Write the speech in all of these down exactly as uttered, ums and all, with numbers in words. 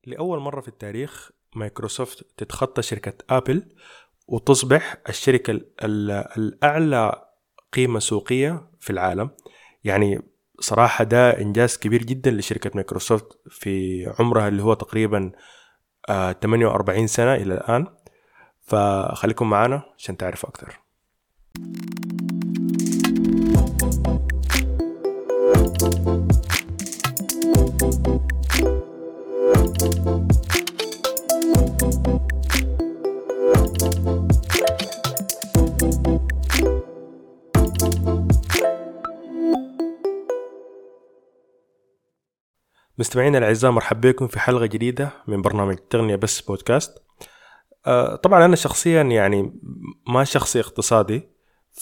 لأول مرة في التاريخ مايكروسوفت تتخطى شركة آبل وتصبح الشركة ال- ال- الأعلى قيمة سوقية في العالم. يعني صراحة ده إنجاز كبير جدا لشركة مايكروسوفت في عمرها اللي هو تقريبا آه، ثمانية وأربعين سنة إلى الآن. فخليكم معنا عشان تعرفوا أكثر. مستمعينا الأعزاء، مرحبا بكم في حلقة جديدة من برنامج تغنية بس بودكاست. أه طبعا أنا شخصيا يعني ما شخصي اقتصادي، ف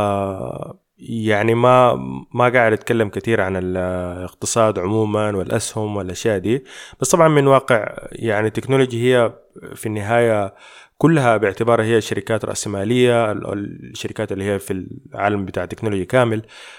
يعني ما ما قاعد أتكلم كثير عن الاقتصاد عموما والأسهم والأشياء دي. بس طبعا من واقع يعني التكنولوجي هي في النهاية كلها باعتبارها هي شركات رأسمالية، الشركات اللي هي في العالم بتاع التكنولوجيا كامل.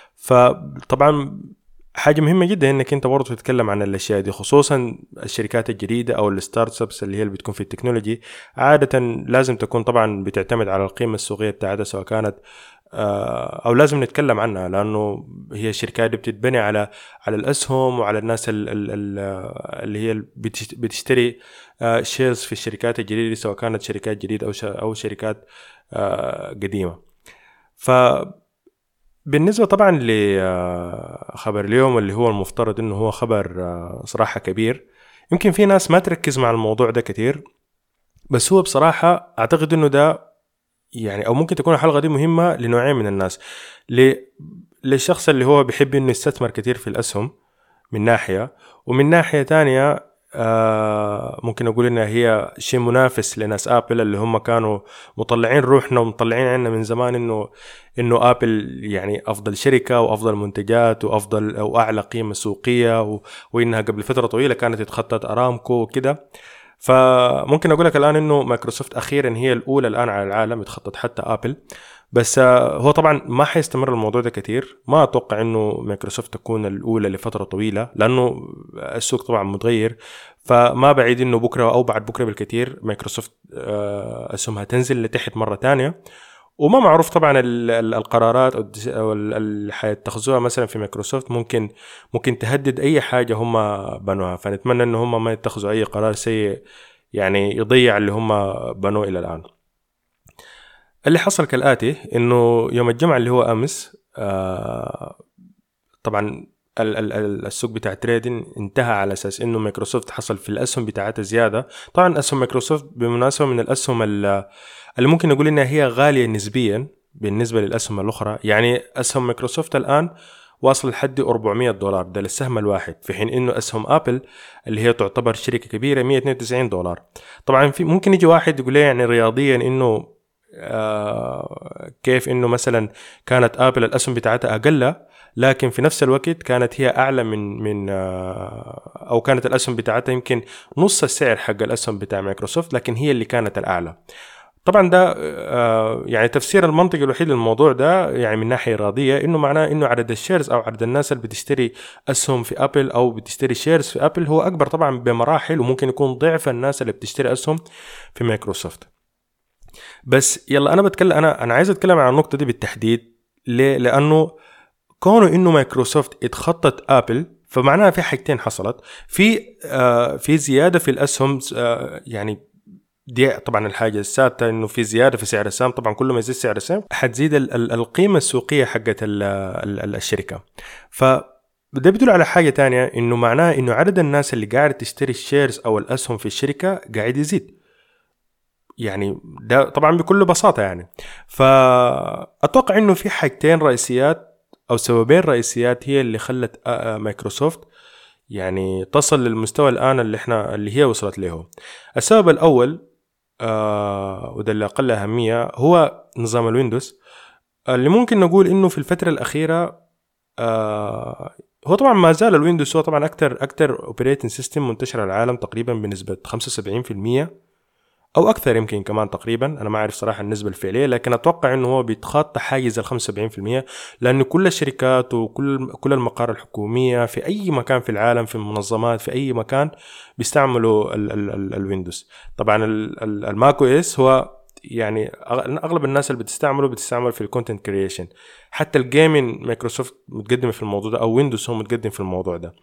فطبعا حاجة مهمة جدا انك انت برضو تتكلم عن الاشياء دي، خصوصا الشركات الجديدة او الستارت ابس اللي هي اللي بتكون في التكنولوجي. عادة لازم تكون طبعا بتعتمد على القيمة السوقية بتاعتها، سواء كانت او لازم نتكلم عنها، لانه هي الشركات دي بتتبني على على الاسهم وعلى الناس ال ال اللي هي بتشتري شيرز في الشركات الجديدة، سواء كانت شركات جديدة او او شركات قديمة. ف بالنسبة طبعا لخبر اليوم اللي هو المفترض انه هو خبر صراحة كبير، يمكن في ناس ما تركز مع الموضوع ده كتير، بس هو بصراحة اعتقد انه ده يعني او ممكن تكون الحلقة دي مهمة لنوعين من الناس. للشخص اللي هو بيحب انه يستثمر كتير في الاسهم من ناحية، ومن ناحية تانية آه ممكن أقول إنها هي شيء منافس لناس آبل اللي هم كانوا مطلعين روحنا ومطلعين عنا من زمان إنه إنه آبل يعني أفضل شركة وأفضل منتجات وأفضل أو أعلى قيمة سوقية، و... وإنها قبل فترة طويلة كانت تتخطط أرامكو وكده. فممكن أقول لك الآن إنه مايكروسوفت أخيرا هي الأولى الآن على العالم تخطط حتى آبل. بس هو طبعا ما حيستمر الموضوع ده كتير، ما أتوقع إنه مايكروسوفت تكون الأولى لفترة طويلة، لأنه السوق طبعا متغير. فما بعيد إنه بكرة أو بعد بكرة بالكتير مايكروسوفت أسهمها تنزل لتحت مرة تانية. وما معروف طبعا القرارات أو اللي حيتخذوها مثلا في مايكروسوفت ممكن ممكن تهدد أي حاجة هم بنوها، فنتمنى إنه هم ما يتخذوا أي قرار سيء يعني يضيع اللي هم بنوه إلى الآن. اللي حصل كالآتي، إنه يوم الجمعة اللي هو أمس آه طبعا السوق بتاع تريدين انتهى على أساس إنه مايكروسوفت حصل في الأسهم بتاعتها زيادة. طبعا أسهم مايكروسوفت بالمناسبة من الأسهم اللي ممكن نقول إنها هي غالية نسبيا بالنسبة للأسهم الأخرى. يعني أسهم مايكروسوفت الآن واصل لحد أربعمية دولار ده للسهم الواحد، في حين إنه أسهم آبل اللي هي تعتبر شركة كبيرة مية واثنين وتسعين دولار. طبعا في ممكن يجي واحد يقول لي يعني رياضيا إنه آه كيف إنه مثلا كانت آبل الأسهم بتاعتها أقل، لكن في نفس الوقت كانت هي أعلى من من آه أو كانت الأسهم بتاعتها يمكن نص السعر حق الأسهم بتاع مايكروسوفت، لكن هي اللي كانت الأعلى. طبعا ده آه يعني تفسير المنطقي الوحيد للموضوع ده يعني من ناحية رياضية، إنه معناه إنه عدد الشيرز أو عدد الناس اللي بتشتري أسهم في أبل أو بتشتري شيرز في أبل هو أكبر طبعا بمراحل، وممكن يكون ضعف الناس اللي بتشتري أسهم في مايكروسوفت. بس يلا أنا بتكلم أنا أنا عايز أتكلم عن النقطة دي بالتحديد. ليه؟ لأنه كونه إنه مايكروسوفت اتخطت أبل فمعناها في حاجتين حصلت. في آه في زيادة في الأسهم، آه يعني دي طبعا الحاجة الثابتة إنه في زيادة في سعر السهم. طبعا كل ما يزيد سعر السهم حتزيد ال ال القيمة السوقية حقت ال ال الشركة. فده بيدل على حاجة تانية، إنه معناه إنه عدد الناس اللي قاعد تشتري الشيرز أو الأسهم في الشركة قاعد يزيد. يعني ده طبعا بكل بساطة يعني. فأتوقع إنه في حاجتين رئيسيات أو سببين رئيسيات هي اللي خلت مايكروسوفت يعني تصل للمستوى الآن اللي إحنا اللي هي وصلت له. السبب الأول آه وده اللي أقل أهمية هو نظام الويندوز، اللي ممكن نقول إنه في الفترة الأخيرة آه هو طبعا ما زال الويندوز هو طبعا أكتر أكتر أوبريتنج سيستم منتشر على العالم تقريبا بنسبة خمسة وسبعين بالمية او اكثر يمكن كمان تقريبا، انا ما اعرف صراحه النسبه الفعليه، لكن اتوقع انه هو بيتخطى حاجز ال خمسة وسبعين بالمية، لانه كل الشركات وكل كل المقار الحكوميه في اي مكان في العالم، في المنظمات في اي مكان بيستعملوا الويندوز. طبعا الماك او اس هو يعني اغلب الناس اللي بتستعمله بتستعمل في الكونتنت كرييشن، حتى الجيمين مايكروسوفت متقدم في الموضوع ده، او ويندوز هو متقدم في الموضوع ده.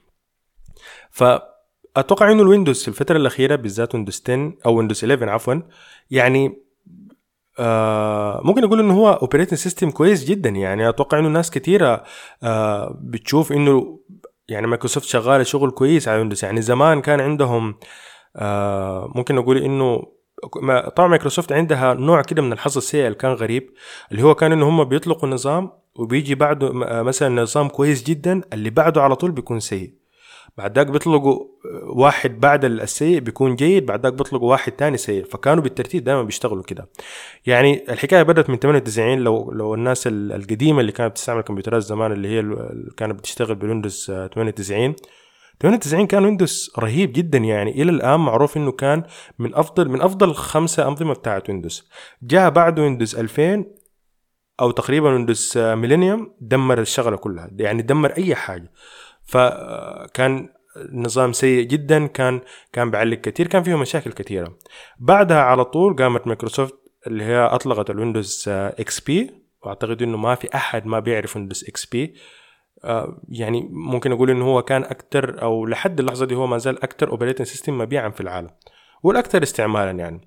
فاتوقع انه الويندوز في الفتره الاخيره بالذات ويندوز عشرة او ويندوز إحدى عشر عفوا يعني آه ممكن اقول انه هو اوبريتنج سيستم كويس جدا. يعني اتوقع انه ناس كثيره آه بتشوف انه يعني مايكروسوفت شغاله شغل كويس على ويندوز. يعني زمان كان عندهم آه ممكن نقول انه طبعا مايكروسوفت عندها نوع كده من الحظ السيء اللي كان غريب، اللي هو كان انه هم بيطلقوا نظام وبيجي بعده مثلا نظام كويس جدا، اللي بعده على طول بيكون سيء، بعد ذاك بيطلقوا واحد بعد السيء بيكون جيد، بعد ذاك بيطلقوا واحد تاني سيء. فكانوا بالترتيب دائما بيشتغلوا كده. يعني الحكايه بدات من ثمانية وتسعين. لو لو الناس القديمه اللي كانت بتستعمل كمبيوترات زمان اللي هي اللي كانت بتشتغل بالويندوز ثمانية وتسعين، ثمانية وتسعين كان ويندوز رهيب جدا. يعني الى الان معروف انه كان من افضل من افضل خمسه انظمه بتاعت ويندوز. جاء بعده ويندوز ألفين او تقريبا ويندوز ميلينيوم، دمر الشغله كلها، يعني دمر اي حاجه. فكان نظام سيء جدا، كان كان بعلق كتير، كان فيه مشاكل كثيره. بعدها على طول قامت مايكروسوفت اللي هي اطلقت الويندوز اكس بي، واعتقد انه ما في احد ما بيعرف ويندوز اكس بي. يعني ممكن اقول انه هو كان اكتر، او لحد اللحظه دي هو ما زال اكتر اوبريتنج سيستم مبيعا في العالم والاكثر استعمالا. يعني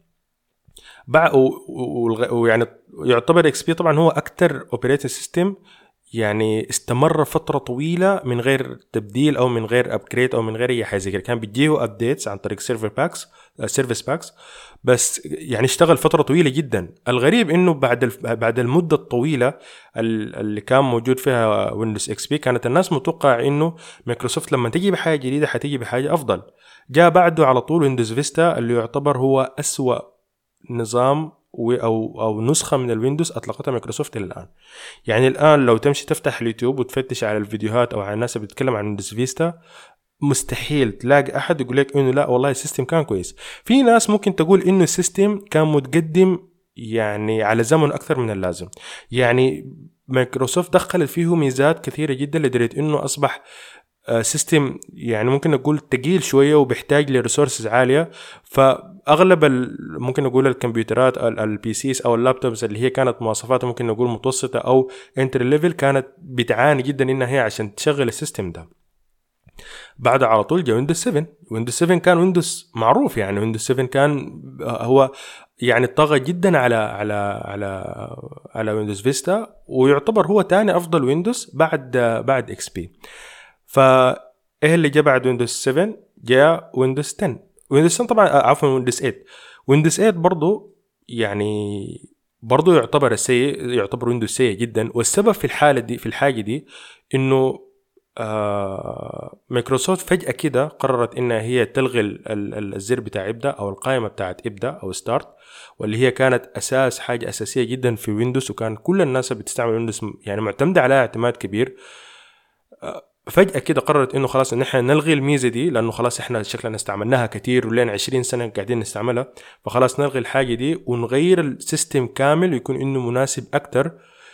ويعني يعتبر اكس بي طبعا هو اكتر اوبريتنج سيستم يعني استمر فتره طويله من غير تبديل او من غير ابجريد او من غير اي حاجه زي كده. كان بيجيه ابديتس عن طريق سيرفر باكس سيرفيس باكس، بس يعني اشتغل فتره طويله جدا. الغريب انه بعد بعد المده الطويله اللي كان موجود فيها ويندوز اكس بي، كانت الناس متوقع انه مايكروسوفت لما تيجي بحاجه جديده حتيجي بحاجه افضل. جاء بعده على طول ويندوز فيستا اللي يعتبر هو اسوا نظام او او نسخه من الويندوز اطلقتها مايكروسوفت الى الان. يعني الان لو تمشي تفتح اليوتيوب وتفتش على الفيديوهات او على الناس اللي بتتكلم عن ويندوز فيستا، مستحيل تلاقي احد يقول لك انه لا والله السيستم كان كويس. في ناس ممكن تقول انه السيستم كان متقدم يعني على زمن اكثر من اللازم. يعني مايكروسوفت دخلت فيه ميزات كثيره جدا لدرجه انه اصبح سيستم يعني ممكن نقول تقيل شويه وبيحتاج لريسورسز عاليه. فاغلب ممكن نقول الكمبيوترات البي سيز او اللابتوبز اللي هي كانت مواصفاتها ممكن نقول متوسطه او انتر ليفل، كانت بتعاني جدا انها هي عشان تشغل السيستم ده. بعد على طول جاء ويندوز سبعة. ويندوز سبعة كان ويندوز معروف، يعني ويندوز سبعة كان هو يعني طغى جدا على على على على ويندوز فيستا، ويعتبر هو تاني افضل ويندوز بعد بعد اكس بي. فايه اللي جاء بعد ويندوز سبعة؟ جاء ويندوز عشرة. ويندوز عشرة طبعا عفوا ويندوز ثمانية. ويندوز ثمانية برضو يعني برضو يعتبر سيء، يعتبر ويندوز سيء جدا. والسبب في الحالة دي في الحاجة دي انه آه مايكروسوفت فجأة كده قررت انها هي تلغي الزر بتاع ابدا او القائمة بتاعت ابدا او ستارت، واللي هي كانت اساس حاجة اساسية جدا في ويندوز، وكان كل الناس بتستعمل ويندوز يعني معتمدة عليها اعتماد كبير. آه فجأة كده قررت انه خلاص ان احنا نلغي الميزة دي، لانه خلاص احنا شكلنا استعملناها كتير ولين عشرين سنة قاعدين نستعملها، فخلاص نلغي الحاجة دي ونغير السيستم كامل ويكون انه مناسب اكتر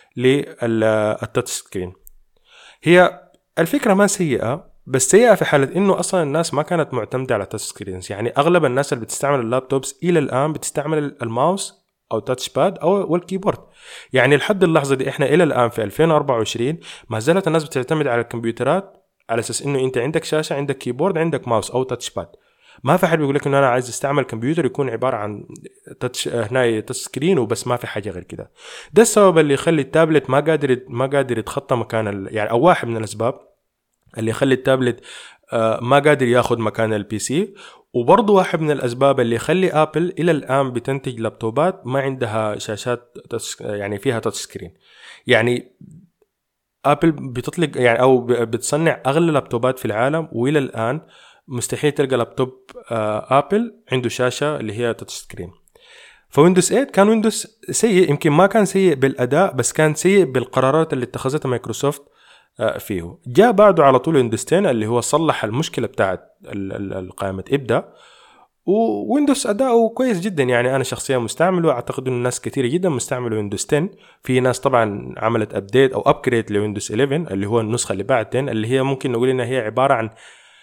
للتاتش سكرين. هي الفكرة ما سيئة، بس سيئة في حالة انه اصلا الناس ما كانت معتمدة على تاتش سكرينز. يعني اغلب الناس اللي بتستعمل اللابتوبس الى الان بتستعمل الماوس او تاتش باد او والكيبورد. يعني لحد اللحظة دي احنا الى الان في ألفين وأربعة وعشرين ما زالت الناس بتعتمد على الكمبيوترات على اساس انه انت عندك شاشة، عندك كيبورد، عندك ماوس او تاتش باد. ما في حد بيقول لك انه انا عايز استعمل كمبيوتر يكون عبارة عن تاتش هنا تاتش سكرين وبس، ما في حاجة غير كده. ده السبب اللي يخلي التابلت ما قادر ما قادر يتخطى مكان ال... يعني او واحد من الاسباب اللي يخلي التابلت ما قادر ياخد مكان البي سي. وبرضه واحد من الأسباب اللي يخلي آبل إلى الآن بتنتج لابتوبات ما عندها شاشات يعني فيها تاتش سكرين. يعني آبل بتطلق يعني أو بتصنع أغلى لابتوبات في العالم، وإلى الآن مستحيل تلقى لابتوب آبل عنده شاشة اللي هي تاتش سكرين. فويندوز ثمانية كان ويندوز سيء، يمكن ما كان سيء بالأداء بس كان سيء بالقرارات اللي اتخذتها مايكروسوفت فيه. جاء بعده على طول ويندوز عشرة اللي هو صلح المشكلة بتاعت القائمة ابدأ، وويندوز أداؤه كويس جدا، يعني أنا شخصيا مستعمله، أعتقد إنه ناس كثيرة جدا مستعمله ويندوز عشرة. في ناس طبعا عملت أبديت أو أبجريد لويندوز إحدى عشر اللي هو النسخة اللي بعد عشرة، اللي هي ممكن نقول إنها هي عبارة عن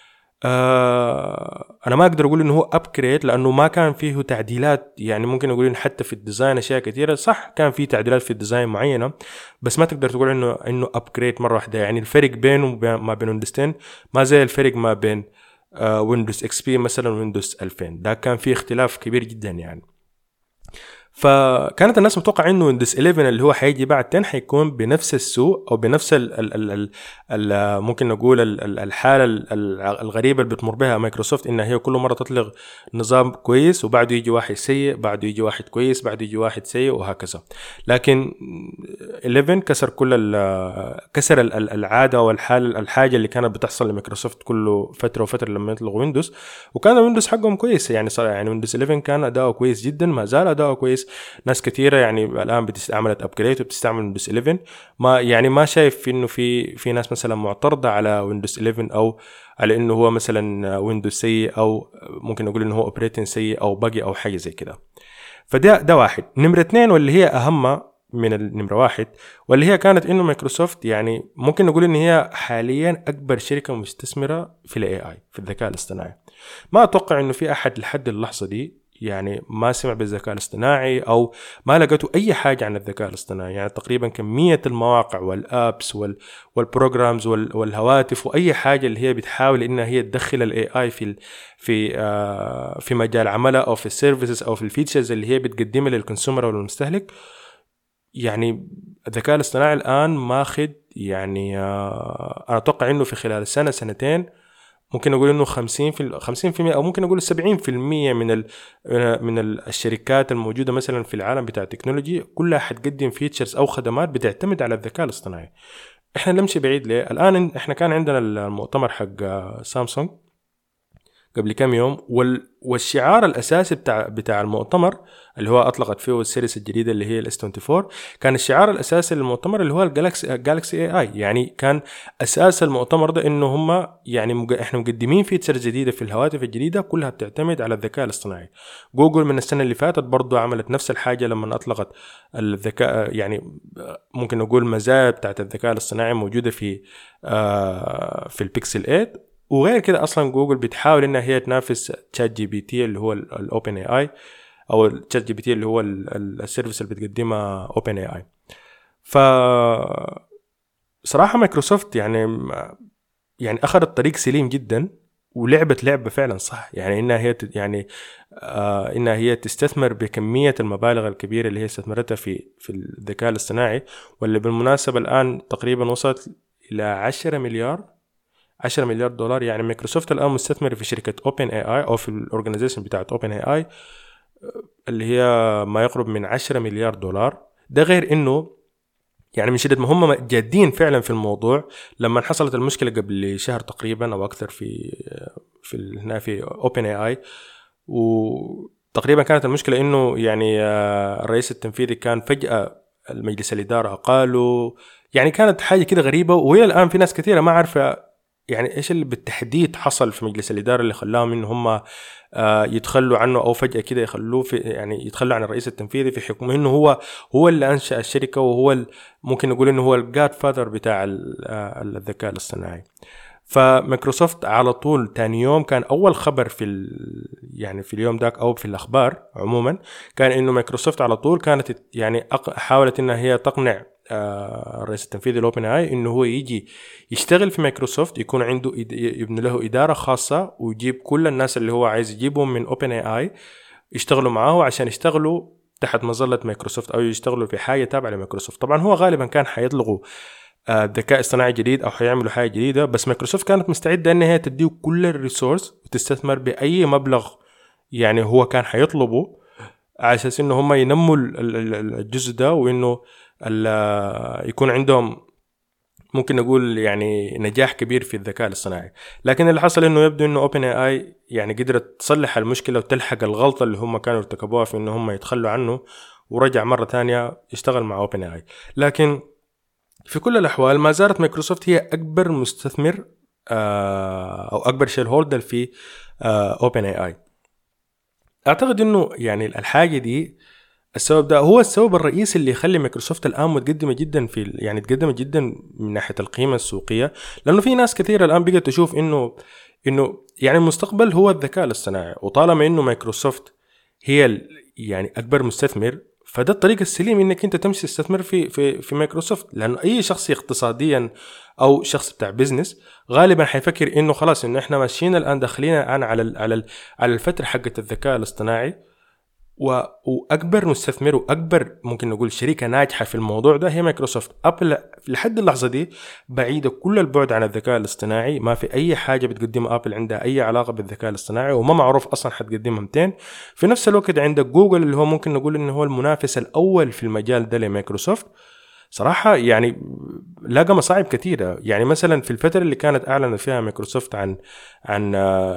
آه أنا ما أقدر أقول إنه هو أبجريد لأنه ما كان فيه تعديلات، يعني ممكن نقول إن حتى في الديزاين أشياء كثيرة صح كان فيه تعديلات في الديزاين معينة، بس ما تقدر تقول إنه إنه أبجريد مرة واحدة. يعني الفرق بينه ما بين ويندوز عشرة ما زي الفرق ما بين ويندوز اكس بي مثلا ويندوز ألفين، ده كان فيه اختلاف كبير جدا يعني. فكانت الناس متوقع انه ويندوز إحدى عشر اللي هو حيجي بعد عشرة حيكون بنفس السوء او بنفس ال ال ال ال ال ممكن نقول ال ال الحاله الغريبه اللي بتمر بها مايكروسوفت، انها هي كل مره تطلق نظام كويس وبعده يجي واحد سيء، بعده يجي واحد كويس، بعده يجي واحد سيء، وهكذا. لكن إحدى عشر كسر كل كسر العاده والحال الحاجه اللي كانت بتحصل لمايكروسوفت كل فتره وفتره لما يطلق ويندوز، وكان ويندوز حقهم كويس يعني صراحه. يعني ويندوز إحدى عشر كان اداؤه كويس جدا، ما زال اداؤه كويس. ناس كثيره يعني الان بتستعملت ابجريد وبتستعمل ويندوز إحدى عشر، ما يعني ما شايف انه في في ناس مثلا معترضه على ويندوز إحدى عشر او على انه هو مثلا ويندوز سيء، او ممكن نقول انه هو اوبريتنج سيء او باقي او حاجه زي كده. فده ده واحد. نمره اثنين واللي هي اهم من النمره واحد، واللي هي كانت انه مايكروسوفت يعني ممكن نقول ان هي حاليا اكبر شركه مستثمره في الاي اي، في الذكاء الاصطناعي. ما اتوقع انه في احد لحد اللحظه دي يعني ما سمع بالذكاء الاصطناعي او ما لقيتوا اي حاجه عن الذكاء الاصطناعي. يعني تقريبا كميه المواقع والابس وال والبروجرامز وال والهواتف واي حاجه اللي هي بتحاول انها هي تدخل الاي اي في في آه في مجال عملها او في السيرفيسز او في الفيتشرز اللي هي بتقدمها للكونسيومر او للمستهلك. يعني الذكاء الاصطناعي الان ماخذ يعني آه انا اتوقع انه في خلال سنه سنتين ممكن نقول انه خمسين في خمسين في المية او ممكن نقول سبعين في المية من ال من الشركات الموجوده مثلا في العالم بتاع التكنولوجي كلها حتقدم فيتشرز او خدمات بتعتمد على الذكاء الاصطناعي. احنا نمشي بعيد ليه؟ الان احنا كان عندنا المؤتمر حق سامسونج قبل كم يوم، والشعار الاساسي بتاع بتاع المؤتمر اللي هو اطلقت فيه السيريس الجديده اللي هي الاس أربعة وعشرين، كان الشعار الاساسي للمؤتمر اللي هو الجالكسي جالكسي اي اي. يعني كان اساس المؤتمر ده انه هم يعني مج... احنا مقدمين فيتشرز جديده في الهواتف الجديده كلها بتعتمد على الذكاء الاصطناعي. جوجل من السنه اللي فاتت برضو عملت نفس الحاجه لما اطلقت الذكاء، يعني ممكن نقول مزايا بتاعت الذكاء الاصطناعي موجوده في آه في البيكسل ثمانية. وغير كده اصلا جوجل بتحاول انها هي تنافس تشات جي بي تي اللي هو الاوبن اي اي، او تشات جي بي تي اللي هو السيرفيس اللي بتقدمها اوبن اي اي. ف صراحه مايكروسوفت يعني يعني اخذت طريق سليم جدا ولعبت لعبه فعلا صح، يعني انها هي يعني آه انها هي تستثمر بكميه المبالغ الكبيره اللي هي استثمرتها في في الذكاء الاصطناعي، واللي بالمناسبه الان تقريبا وصلت الى عشرة مليار عشرة مليار دولار. يعني مايكروسوفت الان مستثمر في شركه اوبن اي اي او في الاورجانيزيشن بتاعت اوبن اي اي اللي هي ما يقرب من عشرة مليار دولار. ده غير انه يعني من شدة ما هم جادين فعلا في الموضوع. لما حصلت المشكله قبل شهر تقريبا او اكثر في في هنا في اوبن اي اي، وتقريبا كانت المشكله انه يعني الرئيس التنفيذي كان فجاه المجلس الاداره قالوا، يعني كانت حاجه كده غريبه. وهي الان في ناس كثيره ما عارفه يعني ايش اللي بالتحديد حصل في مجلس الاداره اللي خلاهم ان هم آه يتخلوا عنه او فجاه كده يخلوه في يعني يتخلوا عن الرئيس التنفيذي في حكم انه هو هو اللي انشا الشركه، وهو ممكن نقول انه هو الجاد فاذر بتاع الذكاء الاصطناعي. فمايكروسوفت على طول تاني يوم كان اول خبر في يعني في اليوم داك او في الاخبار عموما كان انه مايكروسوفت على طول كانت يعني حاولت انها هي تقنع الرئيس التنفيذي لأوبن اي اي انه هو يجي يشتغل في مايكروسوفت، يكون عنده يبني له اداره خاصه ويجيب كل الناس اللي هو عايز يجيبهم من اوبن اي اي يشتغلوا معاه عشان يشتغلوا تحت مظله مايكروسوفت او يشتغلوا في حاجه تابعه لمايكروسوفت. طبعا هو غالبا كان حيطلقوا ذكاء اصطناعي جديد او حيعملوا حاجه جديده، بس مايكروسوفت كانت مستعده ان هي تديه كل الريسورس وتستثمر باي مبلغ يعني هو كان حيطلبه على اساس انه هم ينموا الجزء ده، وانه يكون عندهم ممكن نقول يعني نجاح كبير في الذكاء الاصطناعي. لكن اللي حصل انه يبدو انه اوبن اي اي يعني قدرت تصلح المشكله وتلحق الغلطه اللي هم كانوا ارتكبوها في انه هم يتخلوا عنه، ورجع مره ثانيه يشتغل مع اوبن اي اي. لكن في كل الاحوال ما زالت مايكروسوفت هي اكبر مستثمر او اكبر شير هولدر في اوبن اي اي. اعتقد انه يعني الحاجه دي، السبب ده هو السبب الرئيسي اللي يخلي مايكروسوفت الان متقدمه جدا في يعني تقدمت جدا من ناحيه القيمه السوقيه. لانه في ناس كثيره الان بقت تشوف انه انه يعني المستقبل هو الذكاء الاصطناعي، وطالما انه مايكروسوفت هي يعني اكبر مستثمر، فده الطريق السليم انك انت تمشي تستثمر في في في مايكروسوفت. لانه اي شخص اقتصاديا او شخص بتاع بزنس غالبا حيفكر انه خلاص انه احنا ماشيين الان داخلين الان على ال على ال على الفتره حقه الذكاء الاصطناعي، واكبر مستثمر واكبر ممكن نقول شركه ناجحه في الموضوع ده هي مايكروسوفت. ابل لحد اللحظه دي بعيده كل البعد عن الذكاء الاصطناعي، ما في اي حاجه بتقدمها ابل عندها اي علاقه بالذكاء الاصطناعي، وما معروف اصلا حتقدمها متين. في نفس الوقت عندك جوجل اللي هو ممكن نقول انه هو المنافس الاول في المجال ده لمايكروسوفت. صراحة يعني لاقى مصاعب كثيرة. يعني مثلا في الفترة اللي كانت أعلنت فيها مايكروسوفت عن عن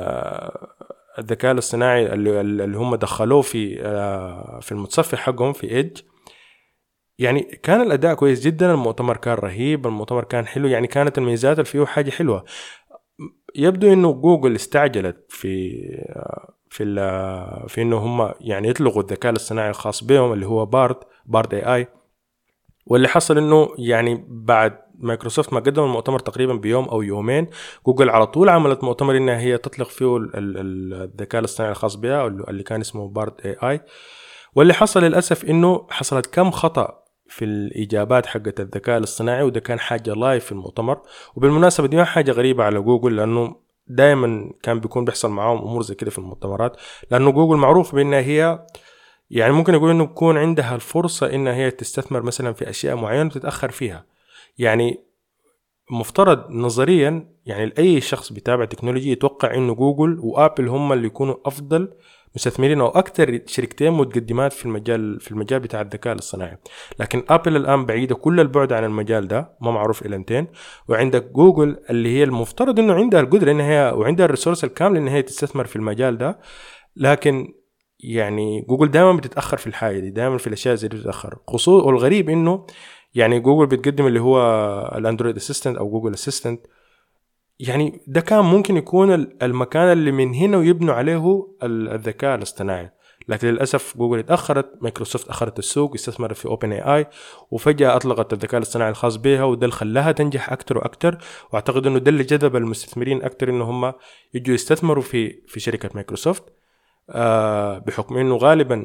الذكاء الاصطناعي اللي, اللي هم دخلوه في في المتصفح حقهم في ايدج، يعني كان الأداء كويس جدا، المؤتمر كان رهيب، المؤتمر كان حلو، يعني كانت الميزات اللي فيه حاجة حلوة. يبدو إنه جوجل استعجلت في في في إنه هم يعني يطلقوا الذكاء الاصطناعي الخاص بهم اللي هو بارد بارد اي اي. واللي حصل انه يعني بعد مايكروسوفت ما قدم المؤتمر تقريبا بيوم او يومين، جوجل على طول عملت مؤتمر انها هي تطلق فيه الذكاء الاصطناعي الخاص بها اللي كان اسمه بارد اي اي. واللي حصل للاسف انه حصلت كم خطأ في الاجابات حقت الذكاء الاصطناعي، وده كان حاجه لايف في المؤتمر. وبالمناسبه دي ما حاجه غريبه على جوجل، لانه دائما كان بيكون بيحصل معاهم امور زي كده في المؤتمرات، لانه جوجل معروف بانها هي يعني ممكن يقول انه بكون عندها الفرصة انها هي تستثمر مثلا في اشياء معينة وتتأخر فيها. يعني مفترض نظريا يعني اي شخص بيتابع تكنولوجي يتوقع انه جوجل وابل هم اللي يكونوا افضل مستثمرين او اكثر شركتين متقدمات في المجال في المجال بتاع الذكاء الاصطناعي. لكن ابل الان بعيدة كل البعد عن المجال ده، ما معروف الى متين. وعندك جوجل اللي هي المفترض انه عندها القدرة انها هي وعندها الريسورس الكامل انها هي تستثمر في المجال ده، لكن يعني جوجل دائما بتتاخر في الحاجه دي، دائما في الاشياء زي دي بتتاخر. خصوصا والغريب انه يعني جوجل بتقدم اللي هو الاندرويد اسيستنت او جوجل اسيستنت، يعني ده كان ممكن يكون المكان اللي من هنا ويبنوا عليه الذكاء الاصطناعي. لكن للاسف جوجل اتاخرت، مايكروسوفت اخرت السوق، استثمرت في اوبن اي اي، وفجاه اطلقت الذكاء الاصطناعي الخاص بها، وده اللي خلاها تنجح اكثر واكثر. واعتقد انه ده اللي جذب المستثمرين اكثر انه هم يجوا يستثمروا في في شركه مايكروسوفت، آه بحكم انه غالبا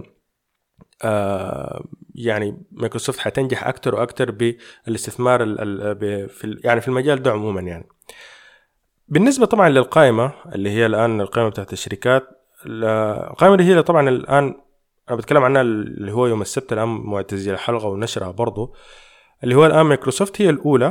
آه يعني مايكروسوفت حتنجح اكتر واكتر بالاستثمار ال ال في يعني في المجال ده عموما. يعني بالنسبه طبعا للقائمه اللي هي الان القائمه بتاعت الشركات، القائمه اللي هي طبعا الان انا بتكلم عنها اللي هو يوم السبت الان موعد تسجيل الحلقه ونشرها برضو، اللي هو الان مايكروسوفت هي الاولى،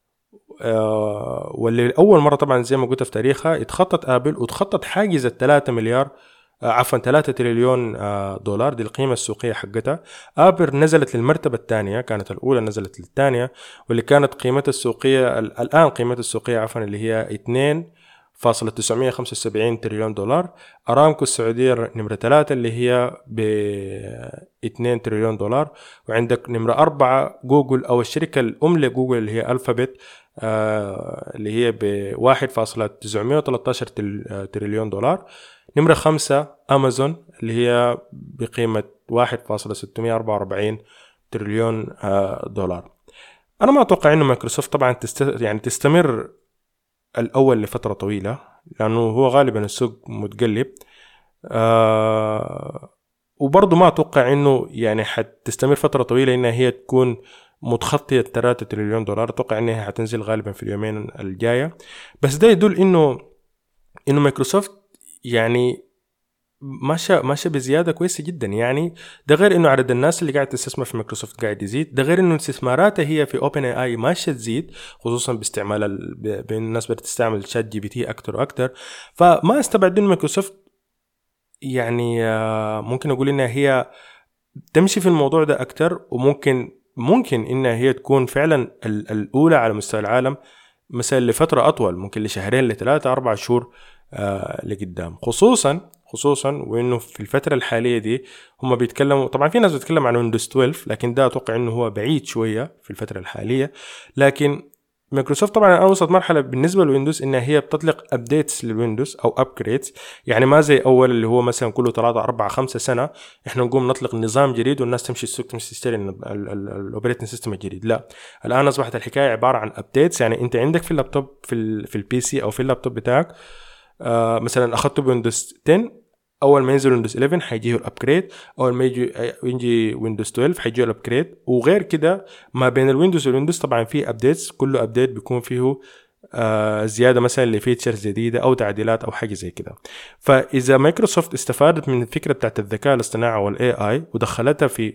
آه واللي اول مره طبعا زي ما قلت في تاريخها يتخطط ابل وتخطط حاجز الثلاثة مليار عفوا ثلاثة تريليون دولار، دي القيمة السوقية حقتها. ابل نزلت للمرتبة الثانية، كانت الأولى نزلت للثانية، واللي كانت قيمتها السوقية الآن قيمتها السوقية عفوا اللي هي اثنين فاصلة تسعمية خمسة وسبعين تريليون دولار. أرامكو السعودية نمرة ثلاثة اللي هي ب اثنين تريليون دولار. وعندك نمرة أربعة جوجل أو الشركة الأم لجوجل اللي هي ألفابت آه اللي هي ب واحد فاصلة تسعمية وثلاثة عشر تريليون دولار. نمرة خمسة أمازون اللي هي بقيمة واحد فاصلة ستمية وأربعة وأربعين تريليون دولار. أنا ما أتوقع إنه مايكروسوفت طبعا تست... يعني تستمر الأول لفترة طويلة، لأنه هو غالبا السوق متقلب، أه... وبرضه ما أتوقع إنه يعني حتستمر فترة طويلة إنها هي تكون متخطية ثلاثة تريليون دولار. أتوقع إنها حتنزل غالبا في اليومين الجاية. بس ده يدل إنه إنه مايكروسوفت يعني ماشى ماشى بزياده كويسه جدا. يعني ده غير انه عدد الناس اللي قاعد تستثمر في مايكروسوفت قاعد يزيد، ده غير انه استثماراتها هي في اوبن اي اي ماشيه تزيد، خصوصا باستعمال ال... بين الناس بتستعمل شات جي بي تي اكتر واكتر. فما استبعد انه مايكروسوفت يعني ممكن اقول انها هي تمشي في الموضوع ده اكتر، وممكن ممكن انها هي تكون فعلا الاولى على مستوى العالم مثلا لفتره اطول، ممكن لشهرين لثلاثه اربع شهور آه لقدام. خصوصا خصوصا وانه في الفتره الحاليه دي هم بيتكلموا، طبعا في ناس بتتكلم عن ويندوز اثنا عشر، لكن ده اتوقع انه هو بعيد شويه في الفتره الحاليه. لكن مايكروسوفت طبعا الان وصلت مرحله بالنسبه للويندوز انها هي بتطلق ابديتس للويندوز او ابجريدز، يعني ما زي اول اللي هو مثلا كله ثلاثة أربعة خمسة سنه احنا نقوم نطلق نظام جديد والناس تمشي السوق تمشي تشتري الاوبريتنج سيستم الجديد. لا، الان اصبحت الحكايه عباره عن ابديتس. يعني انت عندك في اللابتوب في ال في البي سي او في اللابتوب بتاعك آه مثلا اخذته بويندوز عشرة، اول ما ينزل ويندوز إحدى عشر حيجيه الابجريد، اول ما يجي يجي ويندوز اثنا عشر حيجيه الابجريد. وغير كده ما بين الويندوز والويندوز طبعا في ابديتس، كل ابديت بيكون فيه آه زياده مثلا لفيتشرز جديده او تعديلات او حاجه زي كده. فاذا مايكروسوفت استفادت من الفكره بتاعت الذكاء الاصطناعي والاي اي ودخلتها في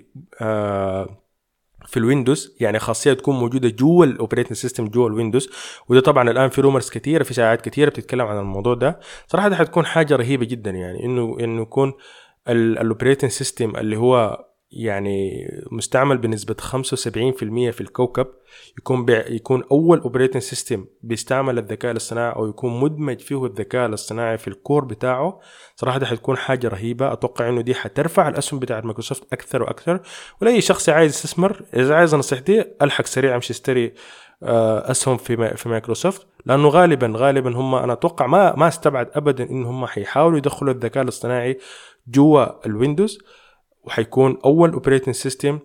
آه في الويندوز، يعني خاصيه تكون موجوده جوا الاوبريتنج سيستم جوا الويندوز، وده طبعا الان في رومرز كثيره في شائعات كثيره بتتكلم عن الموضوع ده. صراحه ده حتكون حاجه رهيبه جدا، يعني انه انه يكون الاوبريتنج سيستم اللي هو يعني مستعمل بنسبه خمسة وسبعين بالمية في الكوكب يكون يكون اول اوبريتنج سيستم بيستعمل الذكاء الاصطناعي او يكون مدمج فيه الذكاء الاصطناعي في الكور بتاعه. صراحه ده حتكون حاجه رهيبه. اتوقع انه دي حترفع الاسهم بتاعت مايكروسوفت اكثر واكثر. ولاي شخص عايز يستثمر، اذا عايز نصيحتي الحق سريع امشي اشتري اسهم في في مايكروسوفت، لانه غالبا غالبا هم انا اتوقع ما ما استبعد ابدا ان هم حيحاولوا يدخلوا الذكاء الاصطناعي جوا الويندوز، وحيكون اول اوبريتنج سيستم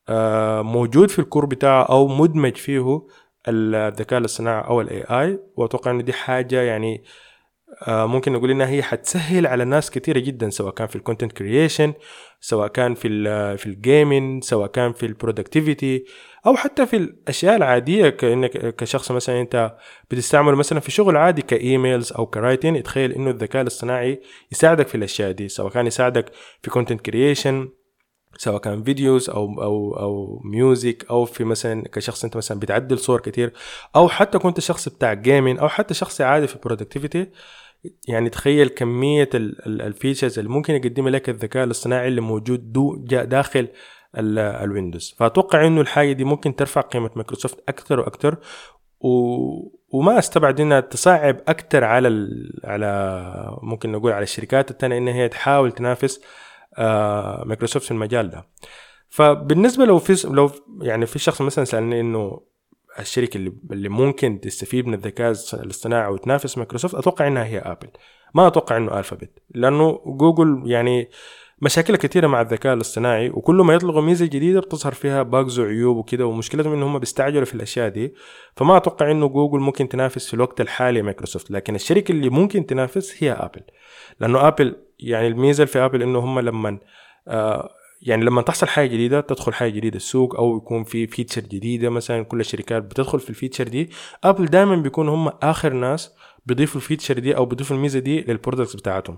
موجود في الكور بتاعه او مدمج فيه الذكاء الاصطناعي او الاي اي. واتوقع ان دي حاجه يعني ممكن نقول انها هي حتسهل على ناس كثيره جدا، سواء كان في الكونتنت كرييشن، سواء كان في ال في الجيمنج، سواء كان في البرودكتيفيتي، او حتى في الاشياء العاديه كانك كشخص مثلا انت بتستعمل مثلا في شغل عادي كايميلز او كرايتين. اتخيل انه الذكاء الاصطناعي يساعدك في الاشياء دي، سواء كان يساعدك في كونتنت كرييشن، سواء كان فيديوز او او او ميوزك، او في مثلا كشخص انت مثلا بتعدل صور كتير، او حتى كنت شخص بتاع جيمين، او حتى شخص عادي في برودكتيفيتي. يعني تخيل كمية الفيتشرز اللي ممكن يقدم لك الذكاء الاصطناعي اللي موجود دو داخل الويندوز. فأتوقع إنه الحاجة دي ممكن ترفع قيمة مايكروسوفت أكتر وأكتر، و... وما استبعد إنها تصعب أكتر على ال... على ممكن نقول على الشركات التانية إنها هي تحاول تنافس آه مايكروسوفت في المجال ده. فبالنسبة لو في لو يعني في شخص مثلا سألني إنه الشركة اللي اللي ممكن تستفيد من الذكاء الاصطناعي وتنافس مايكروسوفت، اتوقع انها هي ابل. ما اتوقع انه الفابت، لانه جوجل يعني مشاكل كثيره مع الذكاء الاصطناعي، وكل ما يطلقوا ميزه جديده بتظهر فيها باجز وعيوب وكده، ومشكلتهم ان هم بيستعجلوا في الاشياء دي. فما اتوقع انه جوجل ممكن تنافس في الوقت الحالي مايكروسوفت، لكن الشركه اللي ممكن تنافس هي ابل. لانه ابل يعني الميزه في ابل انه هم لما آه يعني لما تحصل حاجه جديده، تدخل حاجه جديده السوق، او يكون في فيتشر جديده مثلا كل الشركات بتدخل في الفيتشر دي، ابل دائما بيكون هم اخر ناس بيضيفوا الفيتشر دي او بيضيفوا الميزه دي للبرودكتس بتاعتهم.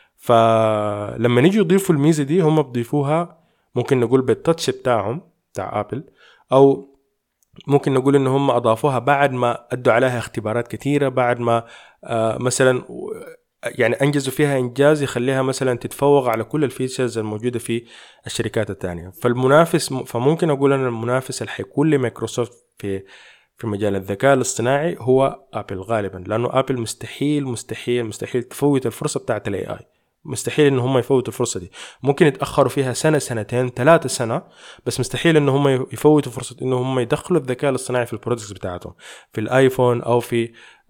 فلما نيجي يضيفوا الميزه دي هم بيضيفوها ممكن نقول بالتاتش بتاعهم بتاع ابل، او ممكن نقول ان هم اضافوها بعد ما ادوا عليها اختبارات كثيره، بعد ما آه مثلا يعني انجزوا فيها انجاز يخليها مثلا تتفوق على كل الفيتشرز الموجوده في الشركات الثانيه. فالمنافس فممكن اقول ان المنافس اللي حيكون لمايكروسوفت في في مجال الذكاء الاصطناعي هو ابل غالبا، لانه ابل مستحيل مستحيل مستحيل تفوت الفرصه بتاعت الاي اي. مستحيل ان هم يفوتوا الفرصه دي. ممكن يتاخروا فيها سنه سنتين ثلاثه سنه، بس مستحيل ان هم يفوتوا فرصه ان هم يدخلوا الذكاء الاصطناعي في البرودكتس بتاعتهم، في الايفون او في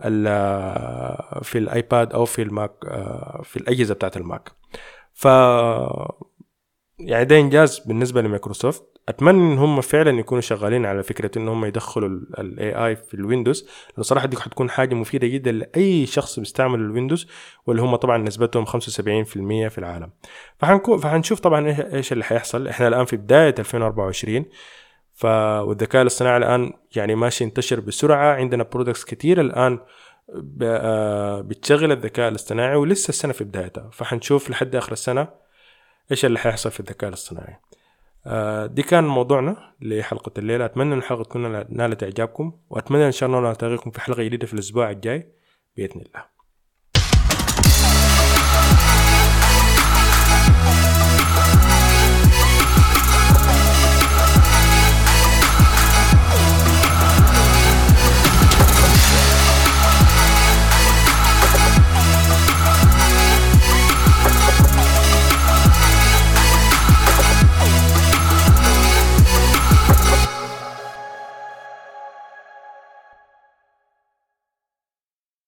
في الايباد او في الماك، في الاجهزه بتاعت الماك. ف يعني ده انجاز بالنسبه لمايكروسوفت. اتمنى ان هم فعلا يكونوا شغالين على فكره ان هم يدخلوا الاي اي في الويندوز، لانه صراحه دي حتكون حاجه مفيده جدا لاي شخص بيستعمل الويندوز، واللي هم طبعا نسبتهم خمسة وسبعين بالمية في العالم. فحنشوف طبعا ايش اللي حيحصل. احنا الان في بدايه ألفين وأربعة وعشرين، ف والذكاء الاصطناعي الان يعني ماشي ينتشر بسرعه. عندنا برودكتس كتير الان بتشغل الذكاء الاصطناعي، ولسه السنه في بدايتها. فحنشوف لحد اخر السنه ايش اللي حيحصل في الذكاء الاصطناعي. دي كان موضوعنا لحلقة الليلة. أتمنى أن الحلقة تكون نالت إعجابكم، وأتمنى إن شاء الله نلتقيكم في حلقة جديدة في الأسبوع الجاي بإذن الله.